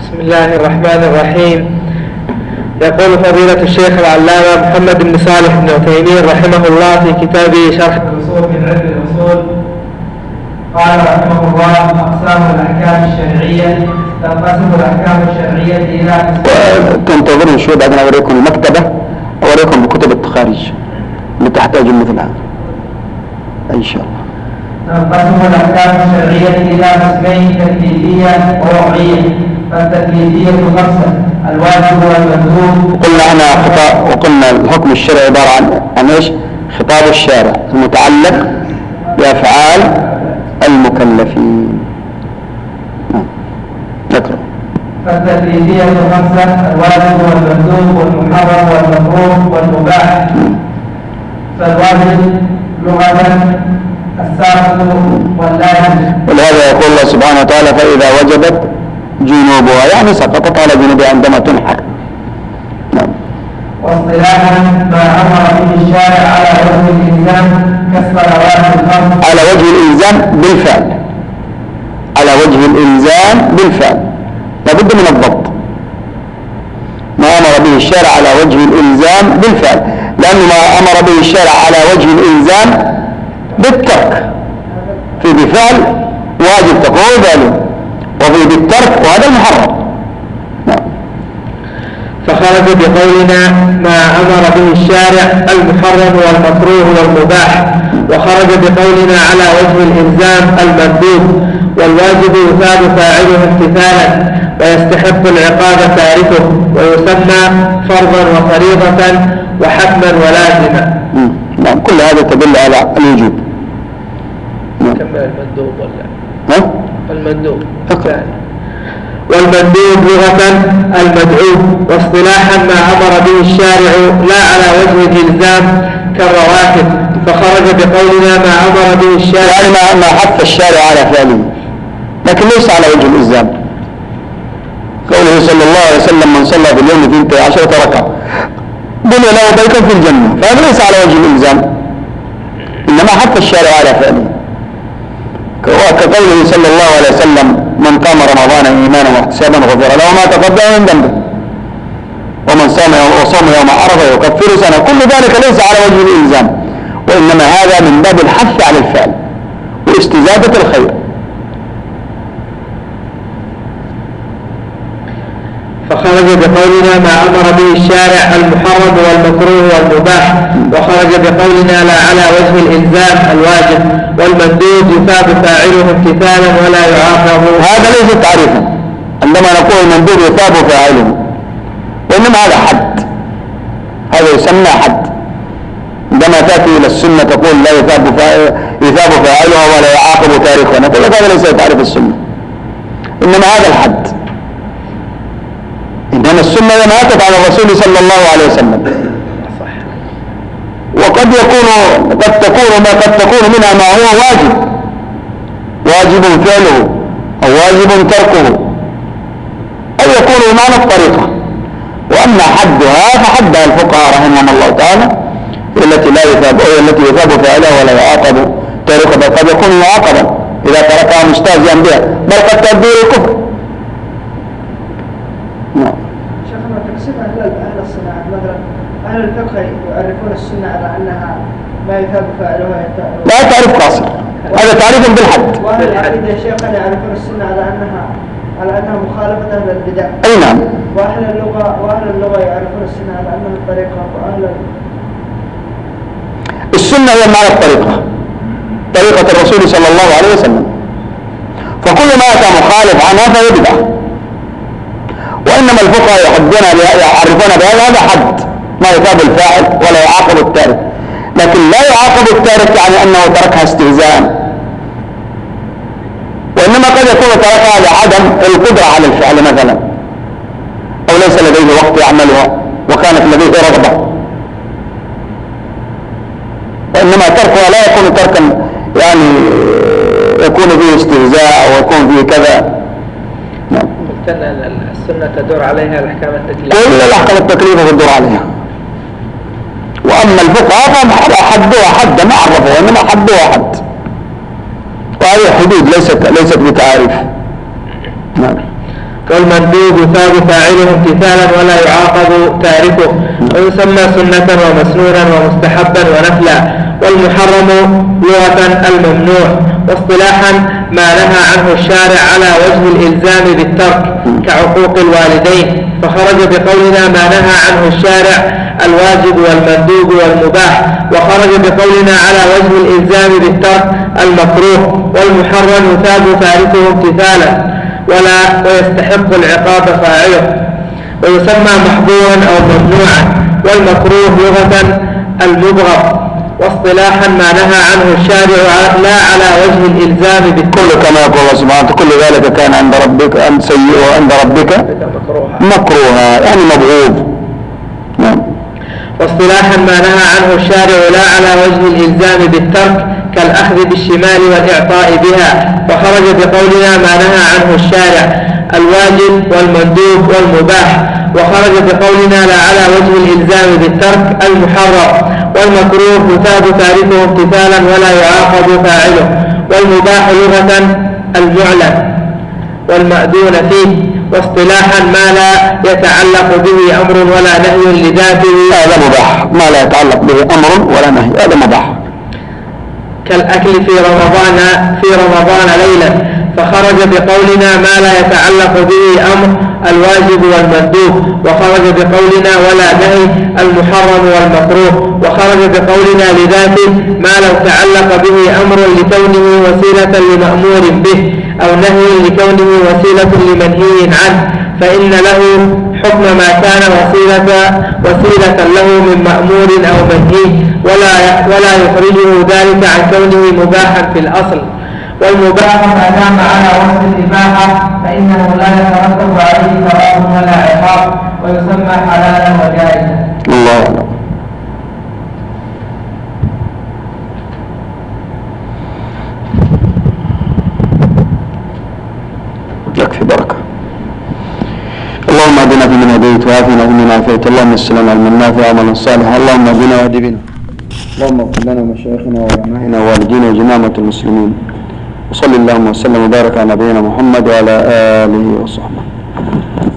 بسم الله الرحمن الرحيم. يقول فضيلة الشيخ العلامة محمد بن صالح بن عثيمين رحمه الله في كتابه شرح الأصول من علم الأصول، قال رحمه الله: أقسام الأحكام الشرعية. تنقسم الأحكام الشرعية إلى تنتظرون شوي بعدين أوريكم المكتبة، أوريكم بكتب التخارج اللي تحتاج مثل هذا إن شاء الله. تنقسم الأحكام الشرعية إلى قسمين: تكليفية ووضعية. فالتكليفية خمسة: الواجب والمندوب. قلنا أنا خطأ، وقلنا الحكم الشرعي عبارة عن إيش؟ خطاب الشارع المتعلق بأفعال المكلفين. نقرأ. فالتكليفية خمسة: الواجب والمندوب والمحرم والمكروه والمباح. فالواجب لغة الساقط واللازم، ولهذا يقول الله سبحانه وتعالى: فإذا وجبت جنوبها، يعني سقطت على جنوبها عندما تنحر. نعم. واصطلاحا ما أمر به الشارع على وجه الإلزام كالصلوات الخمس. على وجه الإلزام بالفعل، على وجه الإلزام بالفعل، لابد من الضبط. ما أمر به الشارع على وجه الإلزام بالفعل، لأن ما أمر به الشارع على وجه الإلزام بالترك، في بفعل واجب تقول ذلك، وفي بالترك وهذا محرم. فخرج بقولنا ما أمر به الشارع المحرم والمكروه والمباح، وخرج بقولنا على وجه الإلزام المندوب. والواجب يثاب فاعله امتثالا، ويستحق العقاب تاركه، ويسمى فرضا وفريضة وحتما ولازما. نعم، كل هذا تدل على الوجوب. كمل المندوب ولا المندوب الثاني. والمندوب لغة المدعو، واصطلاحا ما أمر به الشارع لا على وجه الإلزام كالرواتب. فخرج بقولنا ما أمر به الشارع، يعني ما حث الشارع على فعله، لكن ليس على وجه الإلزام. قوله صلى الله عليه وسلم: من صلى في اليوم 12 ركعة بني له بيتا في الجنة، فهذا ليس على وجه الإلزام، إنما حث الشارع على فعله. وكقوله صلى الله عليه وسلم: من قام رمضان إيمانا واحتسابا غفر له ما تقدم من ذنبه، ومن صام يوم عرفة يكفر سنة. كل ذلك ليس على وجه الإلزام، وإنما هذا من باب الحث على الفعل واستزادة الخير. فخرج بقولنا ما أمر به الشارع المحرم والمكروه والمباح، وخرج بقولنا لا على وجه الإلزام الواجب. والمندوب يثاب فاعله امتثالا ولا يعاقب. هذا ليس تعريفا. عندما نقول المندوب يثاب فاعله، وإنما هذا حد، هذا يسمى حد. عندما تأتي إلى السنة تقول لا يثاب فاعلها ولا يعاقب تاركها، نقول هذا ليس تعريف السنة، إنما هذا الحد. إنما السنة ما أتت على الرسول صلى الله عليه وسلم، وقد تكون منها ما هو واجب فعله أو واجب تركه، أو يكون بمعنى الطريقة. وأما حدها فحدها الفقهاء رحمهم الله تعالى التي لا يثاب، أو التي يثاب فعلها ولا يعاقب تاركها، بل قد يكون معاقبا إذا تركها مستهزئا بها، بل قد تؤدي إلى الكفر. شيخنا تقسيم أهل الصناعة مثلا، أهل الفقه يعرفون السنة على أنها ما يثاب فاعلها لا تعرف قاصر، هذا تعريف بالحد. وأهل العقيدة يا شيخنا يعرفون السنة على أنها مخالفة أهل البدع. أي نعم. وأهل اللغة يعرفون السنة على أنها الطريقة. السنة هي معنى الطريقة، طريقة الرسول صلى الله عليه وسلم، فكل ما أتى مخالف عنها فهو بدعة. وإنما الفقهاء يعرفون بهذا، هذا حد ما يثاب الفاعل ولا يعاقب التارك، لكن لا يعاقب التارك يعني أنه تركها استهزاء، وإنما قد يكون تركها لعدم القدرة على الفعل مثلا، أو ليس لديه وقت يعملها وكانت لديه رغبة. وإنما تركها لا يكون تركا يعني يكون فيه استهزاء أو يكون فيه كذا. قلت أن السنة تدور عليها الأحكام التكليفية، كل الأحكام التكليفية تدور عليها. وأما الفقهاء فحدها حد ما عرفوا، وإنما حدها حد، وهذه حدود ليست بتعاريف. نعم. والمندوب يثاب فاعله امتثالا ولا يعاقب تاركه، ويسمى سنة ومسنونا ومستحبا ونفلا. والمحرم لغة الممنوع، واصطلاحا ما نهى عنه الشارع على وجه الإلزام بالترك كعقوق الوالدين، فخرج بقولنا ما نهى عنه الشارع الواجب والمندوب والمباح، وخرج بقولنا على وجه الإلزام بالترك المكروه. والمحرم يثاب تاركه امتثالا ويستحق العقاب فاعله، ويسمى محظورا أو ممنوعا. والمكروه لغة المبغض، واصطلاحا ما نهى عنه الشارع لا على وجه الإلزام بالكل، كما يقول الله سبحانه كل ذلك كان عند ربك أن سيئه عند ربك مكروها يعني مبغوض. واصطلاحا ما نهى عنه الشارع لا على وجه الإلزام بالترك كالأخذ بالشمال والإعطاء بها، وخرج بقولنا ما نهى عنه الشارع الواجب والمندوب والمباح، وخرج بقولنا لا على وجه الإلزام بالترك المحرم. والمكروه يثاب تاركه امتثالا ولا يعاقب فاعله. والمباح لغة المعلن والمأذون فيه، واصطلاحا ما لا يتعلق به أمر ولا نهي لذاته، هذا مباح. ما لا يتعلق به أمر ولا نهي هذا مباح، كالأكل في رمضان ليلا، فخرج بقولنا ما لا يتعلق به أمر الواجب والمندوب، وخرج بقولنا ولا نهي المحرم والمكروه، وخرج بقولنا لذاته ما لو تعلق به أمر لكونه وسيلة لمأمور به أو نهي لكونه وسيلة لمنهي عنه، فإن له حكم ما كان وسيلة له من مأمور أو منهي، ولا يخرجه ذلك عن كونه مباحا في الأصل. والمباح ما دام على وصف الإباحة فإنه لا يترتب عليه ثواب ولا عقاب، ويسمى حلالا وجائزا. الله أعلم. يكفي بركة. اللهم اهدنا فيمن هديت وعافنا فيمن عافيت، اللهم اسلم علما نافعا وعملا صالحا، اللهم اهدنا واهد بنا، اللهم اغفر لنا ومشايخنا وعلمائنا ووالدينا وجماعة المسلمين، وصلى اللهم وسلم وبارك على نبينا محمد وعلى آله وصحبه.